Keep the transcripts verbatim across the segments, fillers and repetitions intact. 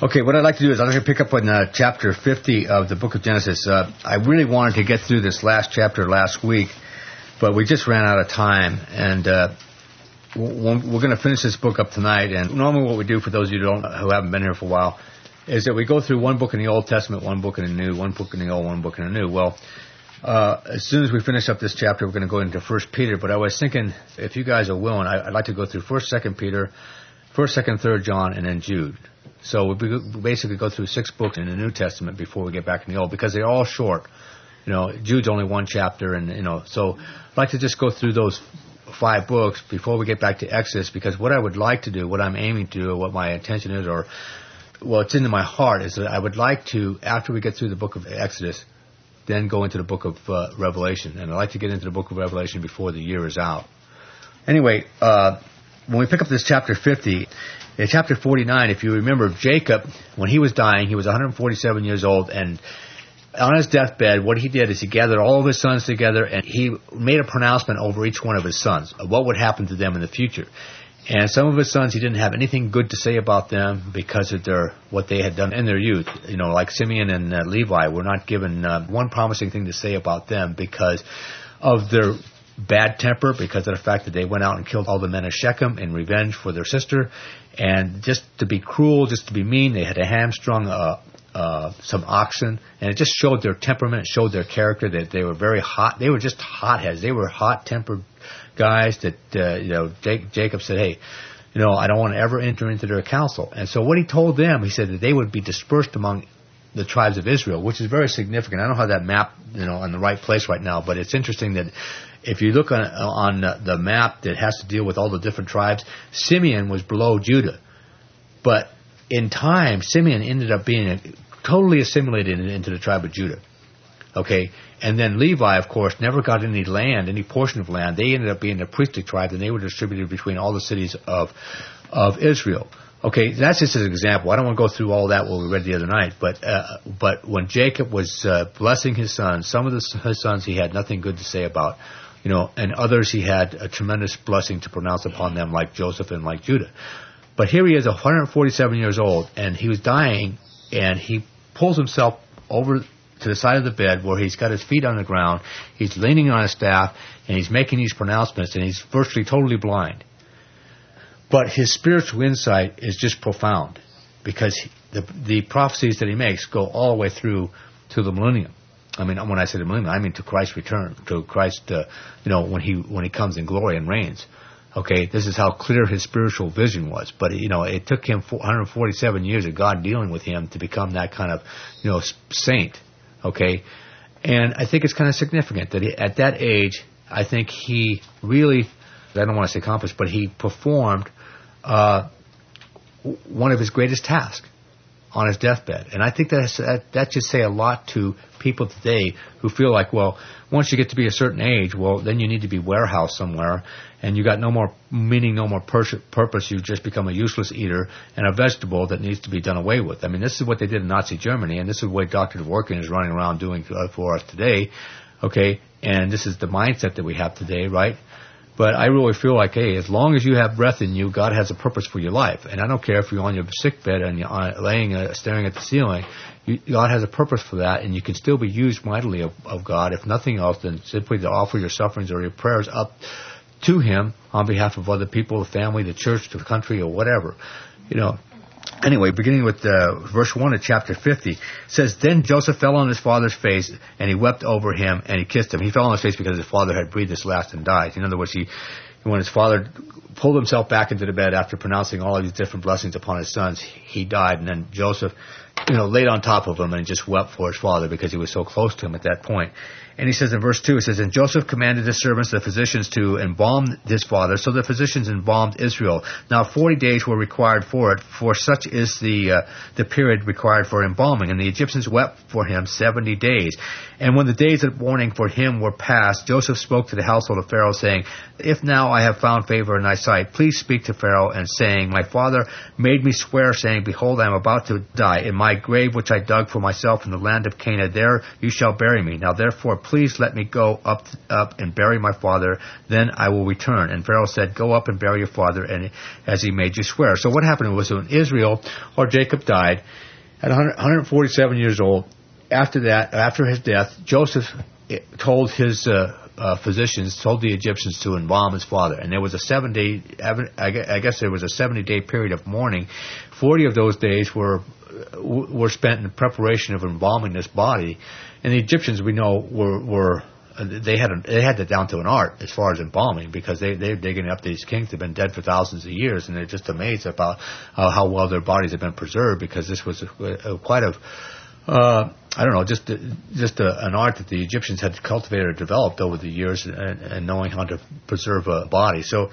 Okay, what I'd like to do is I'd like to pick up on uh, chapter fifty of the book of Genesis. Uh, I really wanted to get through this last chapter last week, but we just ran out of time, and uh, we're going to finish this book up tonight. And normally what we do, for those of you who, don't, who haven't been here for a while, is that we go through one book in the Old Testament, one book in the New, one book in the Old, one book in the New. Well, uh, as soon as we finish up this chapter, we're going to go into First Peter, but I was thinking, if you guys are willing, I, I'd like to go through First, Second Peter, First, Second, Third John, and then Jude. So we basically go through six books in the New Testament before we get back in the Old, because they're all short. You know, Jude's only one chapter, and, you know, so I'd like to just go through those five books before we get back to Exodus, because what I would like to do, what I'm aiming to do, or what my intention is, or, well, it's into my heart, is that I would like to, after we get through the book of Exodus, then go into the book of uh, Revelation. And I'd like to get into the book of Revelation before the year is out. Anyway, uh, when we pick up this chapter fifty, in chapter forty-nine, if you remember, Jacob, when he was dying, he was one hundred forty-seven years old, and on his deathbed, what he did is he gathered all of his sons together, and he made a pronouncement over each one of his sons of what would happen to them in the future. And some of his sons, he didn't have anything good to say about them because of their what they had done in their youth. You know, like Simeon and uh, Levi were not given uh, one promising thing to say about them because of their bad temper, because of the fact that they went out and killed all the men of Shechem in revenge for their sister. And just to be cruel, just to be mean, they had a hamstrung uh, uh, some oxen, and it just showed their temperament, it showed their character, that they were very hot. They were just hotheads. They were hot-tempered guys that, uh, you know, Jake, Jacob said, hey, you know, I don't want to ever enter into their council. And so what he told them, he said that they would be dispersed among the tribes of Israel, which is very significant. I don't have that map, you know, in the right place right now, but it's interesting that if you look on, on the map that has to deal with all the different tribes, Simeon was below Judah. But in time, Simeon ended up being totally assimilated into the tribe of Judah. Okay, and then Levi, of course, never got any land, any portion of land. They ended up being a priestly tribe, and they were distributed between all the cities of of Israel. Okay, that's just an example. I don't want to go through all that what we read the other night, but uh, but when Jacob was uh, blessing his sons, some of the, his sons he had nothing good to say about, you know, and others he had a tremendous blessing to pronounce upon them, like Joseph and like Judah. But here he is, one hundred forty-seven years old, and he was dying, and he pulls himself over to the side of the bed where he's got his feet on the ground, he's leaning on his staff, and he's making these pronouncements, and he's virtually totally blind. But his spiritual insight is just profound, because he, the the prophecies that he makes go all the way through to the millennium. I mean, when I say the millennium, I mean to Christ's return, to Christ, uh, you know, when he when he comes in glory and reigns. Okay, this is how clear his spiritual vision was. But, you know, it took him one hundred forty-seven years of God dealing with him to become that kind of, you know, saint. Okay, and I think it's kind of significant that he, at that age, I think he really, I don't want to say accomplished, but he performed uh, one of his greatest tasks on his deathbed. And I think that's, that that should say a lot to people today who feel like, well, once you get to be a certain age, well, then you need to be warehoused somewhere, and you got no more meaning, no more pur- purpose. You just become a useless eater and a vegetable that needs to be done away with. I mean, this is what they did in Nazi Germany, and this is what Doctor Dworkin is running around doing for us today, okay? And this is the mindset that we have today, right? But I really feel like, hey, as long as you have breath in you, God has a purpose for your life. And I don't care if you're on your sick bed and you're on, laying, uh, staring at the ceiling. You, God has a purpose for that, and you can still be used mightily of, of God, if nothing else than simply to offer your sufferings or your prayers up to Him on behalf of other people, the family, the church, the country, or whatever. You know. Anyway, beginning with uh, verse one of chapter fifty, it says, Then Joseph fell on his father's face, and he wept over him, and he kissed him. He fell on his face because his father had breathed his last and died. In other words, he, when his father pulled himself back into the bed after pronouncing all of these different blessings upon his sons, he died. And then Joseph, you know, laid on top of him and just wept for his father because he was so close to him at that point. And he says in verse two, it says, And Joseph commanded his servants, the physicians, to embalm his father. So the physicians embalmed Israel. Now forty days were required for it, for such is the uh, the period required for embalming. And the Egyptians wept for him seventy days. And when the days of mourning for him were past, Joseph spoke to the household of Pharaoh, saying, If now I have found favor in thy sight, please speak to Pharaoh, and saying, My father made me swear, saying, Behold, I am about to die. In my my grave which I dug for myself in the land of Canaan. There you shall bury me. Now therefore please let me go up up and bury my father, then I will return. And Pharaoh said, go up and bury your father, and as he made you swear. So what happened was when Israel, or Jacob, died at one hundred forty-seven years old, after that, after his death, Joseph told his uh, uh, physicians, told the Egyptians to embalm his father. And there was a seven-day, I guess there was a seventy-day period of mourning. Forty of those days were were spent in the preparation of embalming this body. And the Egyptians, we know, were were they had a, they had that down to an art as far as embalming, because they they're digging up these kings that have been dead for thousands of years, and they're just amazed about uh, how well their bodies have been preserved, because this was a, a, quite a Uh, I don't know, just just a, an art that the Egyptians had cultivated or developed over the years, and, and knowing how to preserve a body. So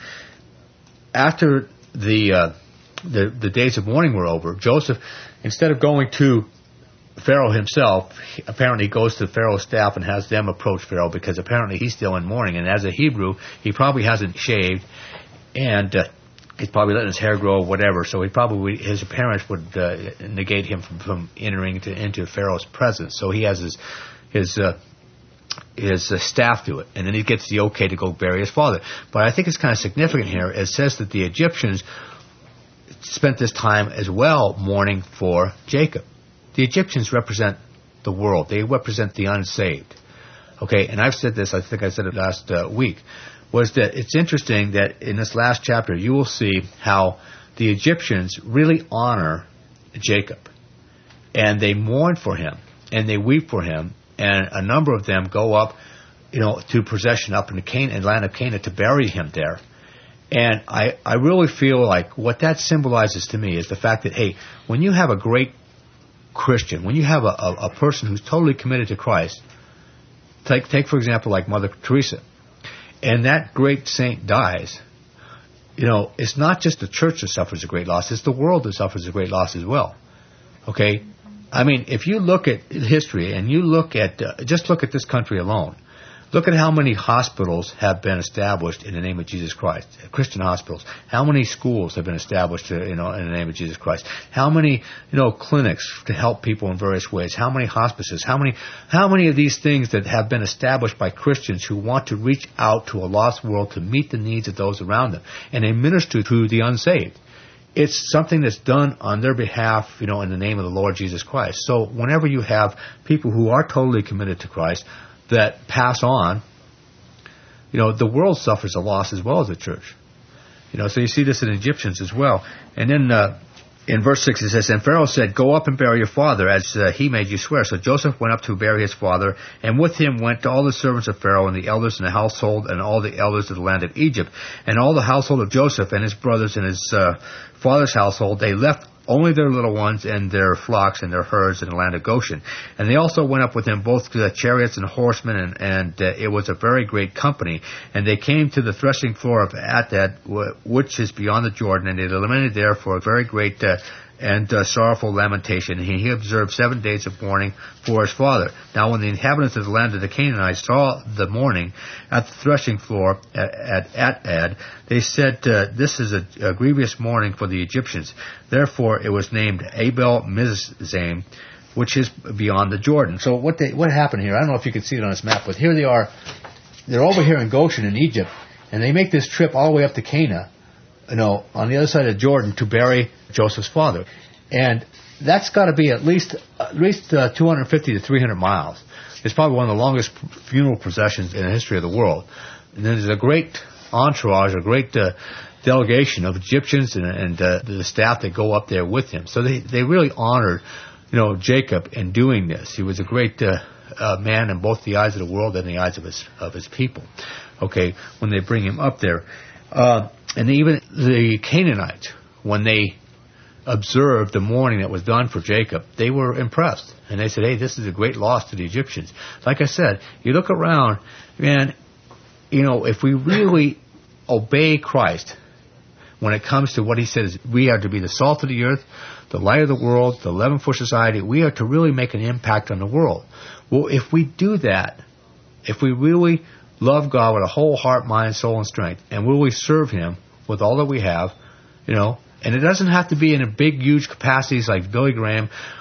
after the, uh, the the days of mourning were over, Joseph, instead of going to Pharaoh himself, he apparently goes to Pharaoh's staff and has them approach Pharaoh, because apparently he's still in mourning. And as a Hebrew, he probably hasn't shaved, and uh, he's probably letting his hair grow, whatever. So he probably, his parents would uh, negate him from, from entering to, into Pharaoh's presence. So he has his his uh, his uh, staff do it, and then he gets the okay to go bury his father. But I think it's kind of significant here. It says that the Egyptians spent this time as well mourning for Jacob. The Egyptians represent the world. They represent the unsaved. Okay, and I've said this, I think I said it last uh, week, was that it's interesting that in this last chapter you will see how the Egyptians really honor Jacob. And they mourn for him, and they weep for him, and a number of them go up, you know, to possession up in the Canaan, land of Canaan, to bury him there. And I, I really feel like what that symbolizes to me is the fact that, hey, when you have a great Christian, when you have a, a, a person who's totally committed to Christ, take, take for example, like Mother Teresa, and that great saint dies, you know, it's not just the church that suffers a great loss, it's the world that suffers a great loss as well. Okay? I mean, if you look at history and you look at, uh, just look at this country alone, look at how many hospitals have been established in the name of Jesus Christ, Christian hospitals. How many schools have been established, uh, you know, in the name of Jesus Christ? How many, you know, clinics to help people in various ways? How many hospices? How many, how many of these things that have been established by Christians who want to reach out to a lost world to meet the needs of those around them, and they minister to the unsaved? It's something that's done on their behalf, you know, in the name of the Lord Jesus Christ. So whenever you have people who are totally committed to Christ that pass on, you know, the world suffers a loss as well as the church. You know, so you see this in Egyptians as well. And then uh, in verse six it says, and Pharaoh said, go up and bury your father, as uh, he made you swear. So Joseph went up to bury his father, and with him went all the servants of Pharaoh, and the elders in the household, and all the elders of the land of Egypt, and all the household of Joseph, and his brothers, and his uh, father's household. They left only their little ones and their flocks and their herds in the land of Goshen. And they also went up with him both to the chariots and horsemen, and, and uh, it was a very great company. And they came to the threshing floor of Atad, which is beyond the Jordan, and they lamented there for a very great uh, and uh, sorrowful lamentation. And he observed seven days of mourning for his father. Now when the inhabitants of the land of the Canaanites saw the mourning at the threshing floor at, at Atad, they said, uh, this is a, a grievous mourning for the Egyptians. Therefore it was named Abel Mizraim, which is beyond the Jordan. So what they, what happened here, I don't know if you can see it on this map, but here they are, they're over here in Goshen in Egypt, and they make this trip all the way up to Canaan, you know, on the other side of Jordan, to bury Joseph's father. And that's got to be at least at least uh, two hundred fifty to three hundred miles. It's probably one of the longest funeral processions in the history of the world. And then there's a great entourage, a great uh, delegation of Egyptians and, and uh, the staff that go up there with him. So they, they really honored, you know, Jacob in doing this. He was a great uh, uh, man in both the eyes of the world and the eyes of his of his people. Okay, when they bring him up there. Uh, and even the Canaanites, when they observed the mourning that was done for Jacob, they were impressed. And they said, hey, this is a great loss to the Egyptians. Like I said, you look around, man, you know, if we really obey Christ when it comes to what he says, we are to be the salt of the earth, the light of the world, the leaven for society, we are to really make an impact on the world. Well, if we do that, if we really love God with a whole heart, mind, soul, and strength, and really serve him with all that we have, you know, and it doesn't have to be in a big, huge capacities like Billy Graham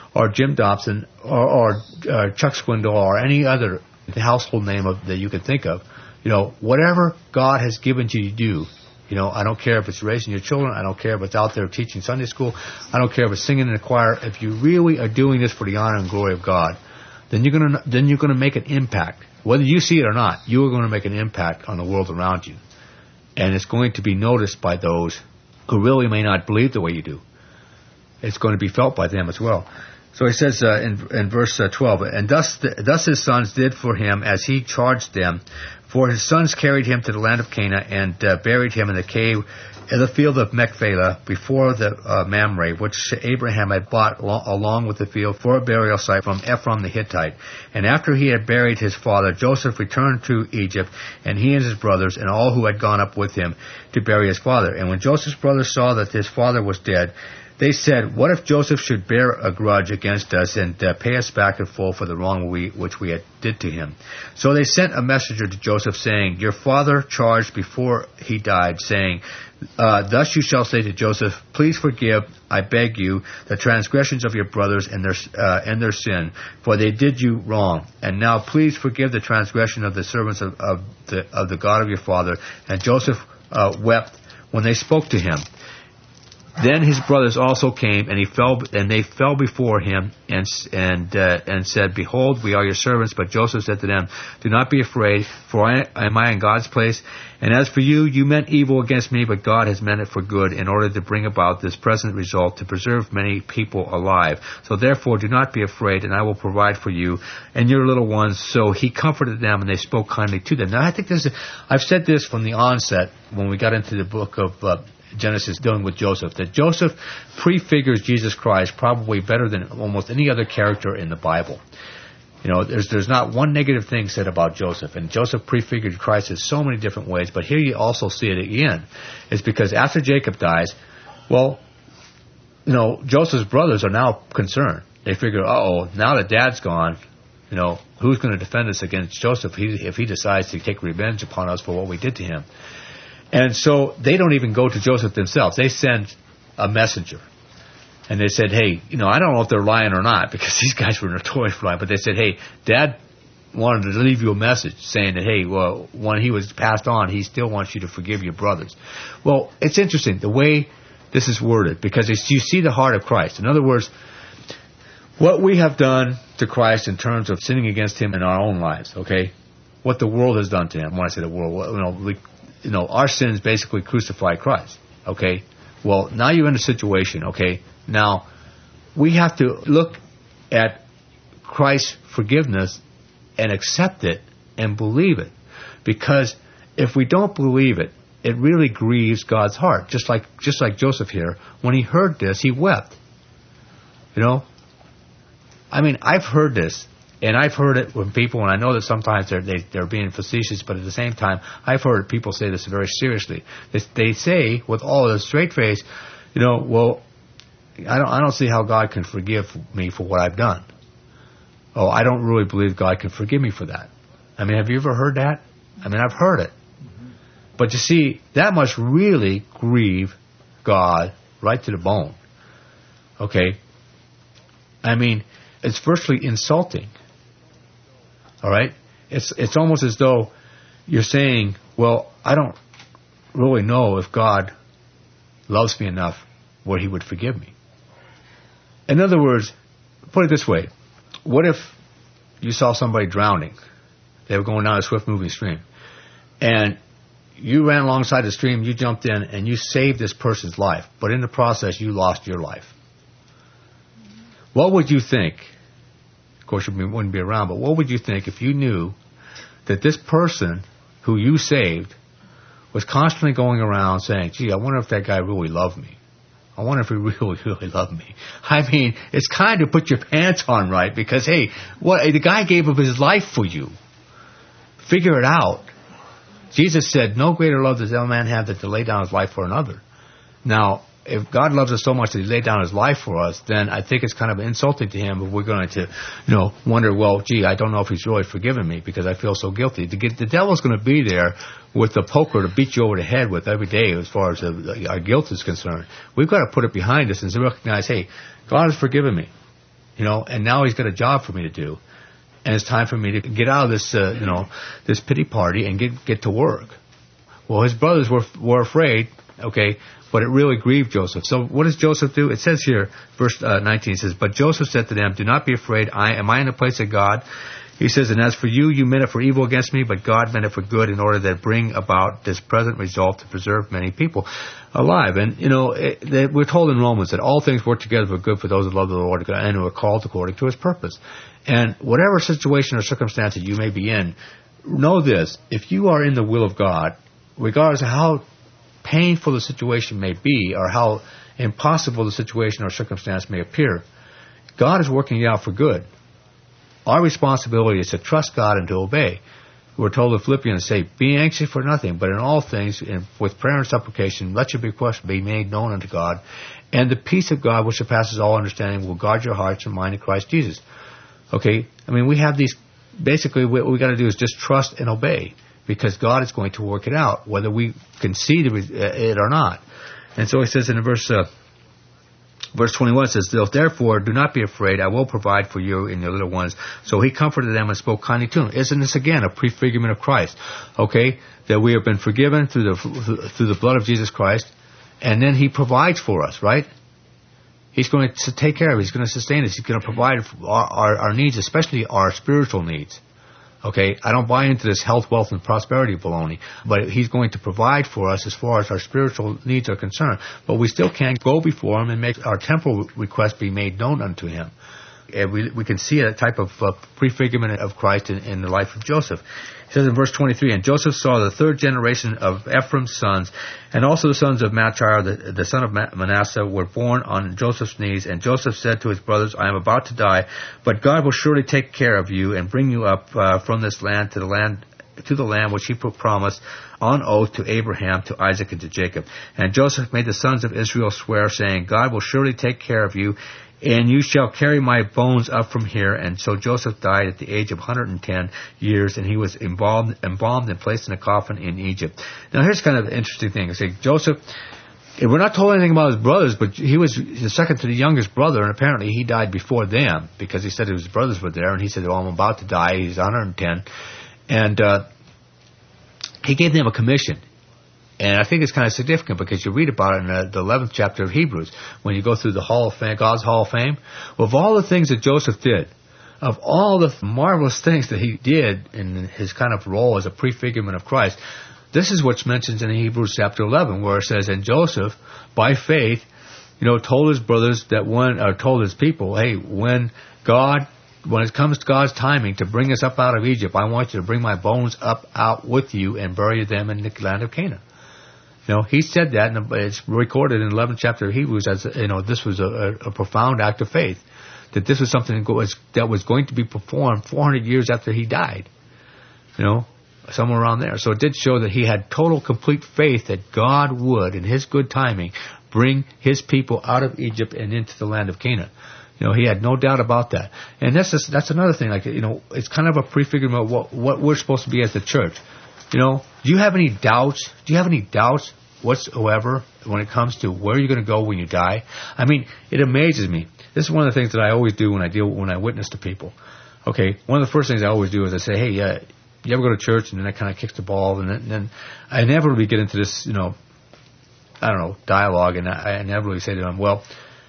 or Jim Dobson, or, or uh, Chuck Swindoll, or any other household name of, that you can think of. You know, whatever God has given you to do, you know, I don't care if it's raising your children, I don't care if it's out there teaching Sunday school, I don't care if it's singing in a choir. If you really are doing this for the honor and glory of God, then you're gonna then you're gonna make an impact. Whether you see it or not, you are going to make an impact on the world around you. And it's going to be noticed by those who really may not believe the way you do. It's going to be felt by them as well. So he says uh, in, in verse uh, twelve, and thus, the, thus his sons did for him as he charged them. For his sons carried him to the land of Canaan and uh, buried him in the cave in the field of Machpelah before the uh, Mamre, which Abraham had bought lo- along with the field for a burial site from Ephron the Hittite. And after he had buried his father, Joseph returned to Egypt, and he and his brothers and all who had gone up with him to bury his father. And when Joseph's brothers saw that his father was dead, they said, what if Joseph should bear a grudge against us and uh, pay us back in full for the wrong we, which we had did to him? So they sent a messenger to Joseph, saying, your father charged before he died, saying, uh, thus you shall say to Joseph, please forgive, I beg you, the transgressions of your brothers and their uh, and their sin, for they did you wrong. And now please forgive the transgression of the servants of, of the of the God of your father. And Joseph uh, wept when they spoke to him. Then his brothers also came, and he fell, and they fell before him, and and uh, and said, behold, we are your servants. But Joseph said to them, do not be afraid, for I, am I in God's place? And as for you, you meant evil against me, but God has meant it for good, in order to bring about this present result, to preserve many people alive. So therefore, do not be afraid, and I will provide for you and your little ones. So he comforted them, and they spoke kindly to them. Now, I think this is, I've said this from the onset when we got into the book of uh, Genesis dealing with Joseph, that Joseph prefigures Jesus Christ probably better than almost any other character in the Bible. You know, there's there's not one negative thing said about Joseph, and Joseph prefigured Christ in so many different ways, but here you also see it again. It's because after Jacob dies, well, you know, Joseph's brothers are now concerned. They figure, uh-oh, now that dad's gone, you know, who's going to defend us against Joseph if he decides to take revenge upon us for what we did to him? And so they don't even go to Joseph themselves. They send a messenger. And they said, hey, you know, I don't know if they're lying or not, because these guys were notorious for lying, but they said, hey, Dad wanted to leave you a message saying that, hey, well, when he was passed on, he still wants you to forgive your brothers. Well, it's interesting the way this is worded, because it's, you see the heart of Christ. In other words, what we have done to Christ in terms of sinning against him in our own lives, okay, what the world has done to him. When I say the world, you know, we, you know, our sins basically crucified Christ, okay? Well, now you're in a situation, okay? Now, we have to look at Christ's forgiveness and accept it and believe it. Because if we don't believe it, it really grieves God's heart. Just like just like Joseph here, when he heard this, he wept. You know? I mean, I've heard this. And I've heard it when people, and I know that sometimes they're, they, they're being facetious, but at the same time, I've heard people say this very seriously. They, they say, with all a straight face, you know, well, I don't, I don't see how God can forgive me for what I've done. Oh, I don't really believe God can forgive me for that. I mean, have you ever heard that? I mean, I've heard it. Mm-hmm. But you see, that must really grieve God right to the bone. Okay? I mean, it's virtually insulting. All right? It's it's almost as though you're saying, well, I don't really know if God loves me enough where he would forgive me. In other words, put it this way. What if you saw somebody drowning? They were going down a swift-moving stream. And you ran alongside the stream, you jumped in, and you saved this person's life. But in the process, you lost your life. What would you think? Of course, you wouldn't be around, but what would you think if you knew that this person who you saved was constantly going around saying, gee, I wonder if that guy really loved me. I wonder if he really, really loved me. I mean, it's kind of put your pants on, right? Because, hey, what the guy gave up his life for you. Figure it out. Jesus said, no greater love does any man have than to lay down his life for another. Now, if God loves us so much that he laid down his life for us, then I think it's kind of insulting to him if we're going to, you know, wonder, well, gee, I don't know if he's really forgiven me because I feel so guilty. The, the devil's going to be there with the poker to beat you over the head with every day as far as the, our guilt is concerned. We've got to put it behind us and recognize, hey, God has forgiven me. you know, and now he's got a job for me to do. And it's time for me to get out of this, uh, you know, this pity party and get get to work. Well, his brothers were were afraid, okay, but it really grieved Joseph. So what does Joseph do? It says here, verse uh, nineteen, it says, "But Joseph said to them, 'Do not be afraid. I am I in the place of God?' He says, 'And as for you, you meant it for evil against me, but God meant it for good in order to bring about this present result to preserve many people alive.'" And, you know, it, they, we're told in Romans that all things work together for good for those who love the Lord and who are called according to his purpose. And whatever situation or circumstance that you may be in, know this: if you are in the will of God, regardless of how painful the situation may be or how impossible the situation or circumstance may appear, God is working it out for good. Our responsibility is to trust God and to obey. We're told in Philippians, say, "Be anxious for nothing, but in all things, in, with prayer and supplication, let your requests be made known unto God, and the peace of God, which surpasses all understanding, will guard your hearts and mind in Christ Jesus." Okay? I mean, we have these, basically what we got to do is just trust and obey, because God is going to work it out, whether we can see it or not. And so he says in verse uh, verse twenty-one, it says, "Therefore, do not be afraid. I will provide for you and your little ones." So he comforted them and spoke kindly to them. Isn't this, again, a prefigurement of Christ? Okay? That we have been forgiven through the through the blood of Jesus Christ, and then he provides for us, right? He's going to take care of us. He's going to sustain us. He's going to provide our, our, our needs, especially our spiritual needs. Okay, I don't buy into this health, wealth, and prosperity baloney, but he's going to provide for us as far as our spiritual needs are concerned. But we still can't go before him and make our temporal requests be made known unto him. And we, we can see a type of uh, prefigurement of Christ in, in the life of Joseph. It says in verse twenty-three, "And Joseph saw the third generation of Ephraim's sons, and also the sons of Machir, the, the son of Manasseh, were born on Joseph's knees. And Joseph said to his brothers, 'I am about to die, but God will surely take care of you and bring you up uh, from this land to the land to the land which he promised on oath to Abraham, to Isaac, and to Jacob.' And Joseph made the sons of Israel swear, saying, 'God will surely take care of you, and you shall carry my bones up from here.' And so Joseph died at the age of one hundred ten years, and he was embalmed, embalmed and placed in a coffin in Egypt." Now here's kind of an interesting thing. I say Joseph, we're not told anything about his brothers, but he was the second to the youngest brother, and apparently he died before them, because he said his brothers were there, and he said, "Oh, I'm about to die." He's one hundred ten. And uh, he gave them a commission. And I think it's kind of significant because you read about it in the, the eleventh chapter of Hebrews, when you go through the Hall of Fame, God's Hall of Fame. Well, of all the things that Joseph did, of all the marvelous things that he did in his kind of role as a prefigurement of Christ, this is what's mentioned in Hebrews chapter eleven, where it says, "And Joseph, by faith, you know, told his brothers that when, or told his people, hey, when God, when it comes to God's timing to bring us up out of Egypt, I want you to bring my bones up out with you and bury them in the land of Canaan." You know, he said that, and it's recorded in the eleventh chapter of Hebrews as, you know, this was a, a profound act of faith, that this was something that was, that was going to be performed four hundred years after he died, you know, somewhere around there. So it did show that he had total, complete faith that God would, in his good timing, bring his people out of Egypt and into the land of Canaan. You know, he had no doubt about that. And that's just, that's another thing, like, you know, it's kind of a prefigurement of what, what we're supposed to be as the church. You know, do you have any doubts? Do you have any doubts whatsoever when it comes to where you're going to go when you die? I mean, it amazes me. This is one of the things that I always do when I deal when I witness to people. Okay, one of the first things I always do is I say, "Hey, uh, you ever go to church?" And then I kind of kicks the ball, and then, and then I inevitably get into this, you know, I don't know, dialogue, and I, I inevitably say to them, "Well,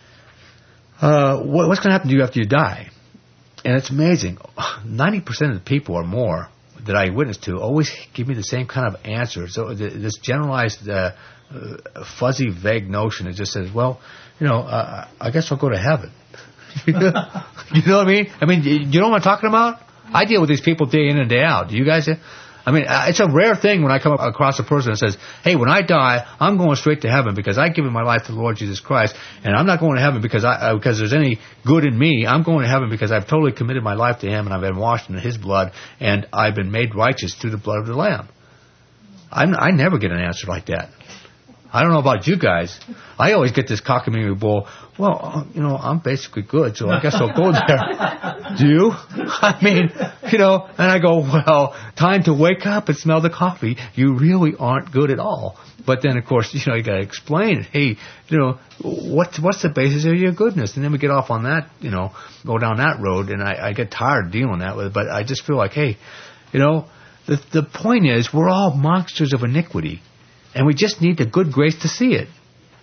uh, what, what's going to happen to you after you die?" And it's amazing. ninety percent of the people or more that I witness to always give me the same kind of answer. So the, this generalized, uh, uh, fuzzy, vague notion, it just says, "Well, you know, uh, I guess I'll go to heaven." You know what I mean? I mean, you know what I'm talking about? I deal with these people day in and day out. Do you guys? I mean, it's a rare thing when I come across a person that says, "Hey, when I die, I'm going straight to heaven because I've given my life to the Lord Jesus Christ, and I'm not going to heaven because I uh, because there's any good in me. I'm going to heaven because I've totally committed my life to Him, and I've been washed in His blood, and I've been made righteous through the blood of the Lamb." I'm, I never get an answer like that. I don't know about you guys. I always get this cockamamie bull. Well, you know, I'm basically good, so I guess I'll go there. Do you? I mean, You know, and I go, well, time to wake up and smell the coffee. You really aren't good at all. But then, of course, you know, you got to explain, hey, you know, what's what's the basis of your goodness? And then we get off on that, you know, go down that road, and I, I get tired of dealing that with it. But I just feel like, hey, you know, the the point is, we're all monsters of iniquity, and we just need the good grace to see it.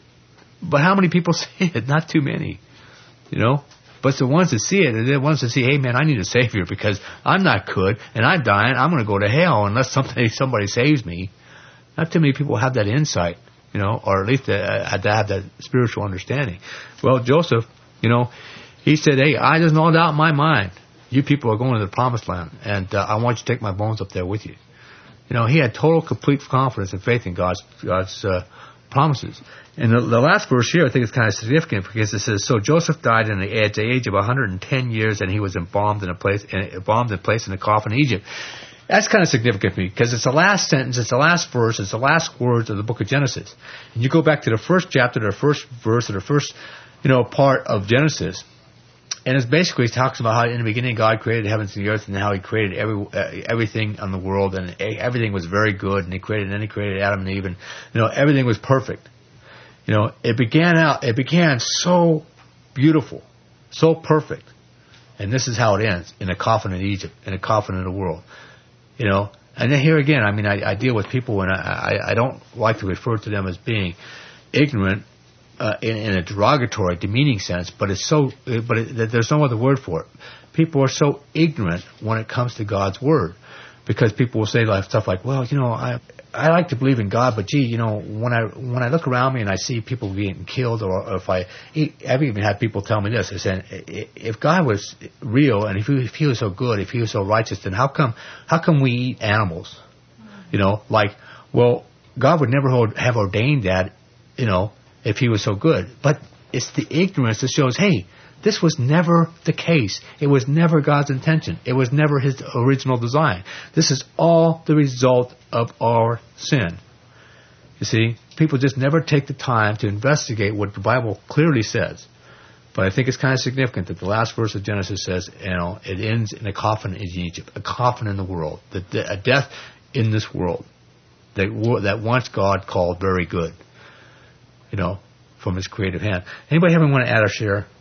But how many people see it? Not too many, you know. But the ones that see it, they're the ones that see, hey, man, I need a Savior because I'm not good and I'm dying. I'm going to go to hell unless somebody, somebody saves me. Not too many people have that insight, you know, or at least uh, have that spiritual understanding. Well, Joseph, you know, he said, hey, I there's no doubt in my mind you people are going to the promised land, and uh, I want you to take my bones up there with you. You know, he had total, complete confidence and faith in God's, God's uh, promises. And the, the last verse here, I think, is kind of significant because it says, "So Joseph died in the, at the age of one hundred ten years, and he was embalmed in a place, embalmed and placed in a coffin in Egypt." That's kind of significant to me because it's the last sentence, it's the last verse, it's the last words of the book of Genesis. And you go back to the first chapter, the first verse, or the first, you know, part of Genesis, and it basically talks about how in the beginning God created the heavens and the earth, and how He created every uh, everything on the world, and everything was very good, and He created, and then He created Adam and Eve, and you know everything was perfect. You know, it began out, it began so beautiful, so perfect. And this is how it ends, in a coffin in Egypt, in a coffin in the world. You know, and then here again, I mean, I, I deal with people, and I, I, I don't like to refer to them as being ignorant uh, in, in a derogatory, demeaning sense, but it's so, but it, there's no other word for it. People are so ignorant when it comes to God's Word, because people will say like, stuff like, well, you know, I I like to believe in God, but gee, you know, when I when I look around me and I see people being killed, or, or if I, I've even had people tell me this, I said, if God was real and if he, if he was so good, if he was so righteous, then how come how come we eat animals? You know, like, well, God would never have ordained that, you know, if he was so good. But it's the ignorance that shows, hey, this was never the case. It was never God's intention. It was never His original design. This is all the result of our sin. You see, people just never take the time to investigate what the Bible clearly says. But I think it's kind of significant that the last verse of Genesis says, you know, it ends in a coffin in Egypt, a coffin in the world, a death in this world that, that once God called very good, you know, from His creative hand. Anybody have anyone want to add or share?